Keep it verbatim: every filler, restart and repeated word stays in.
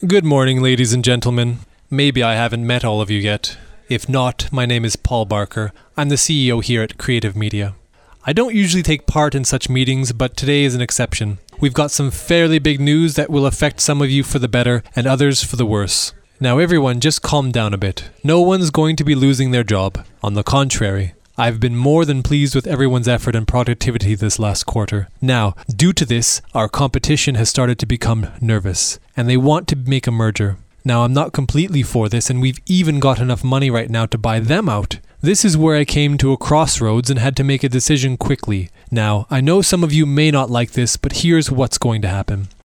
Good morning, ladies and gentlemen. Maybe I haven't met all of you yet. If not, my name is Paul Barker. I'm the C E O here at Creative Media. I don't usually take part in such meetings, but today is an exception. We've got some fairly big news that will affect some of you for the better and others for the worse. Now everyone, just calm down a bit. No one's going to be losing their job. On the contrary, I've been more than pleased with everyone's effort and productivity this last quarter. Now, due to this, our competition has started to become nervous, and they want to make a merger. Now, I'm not completely for this, and we've even got enough money right now to buy them out. This is where I came to a crossroads and had to make a decision quickly. Now, I know some of you may not like this, but here's what's going to happen.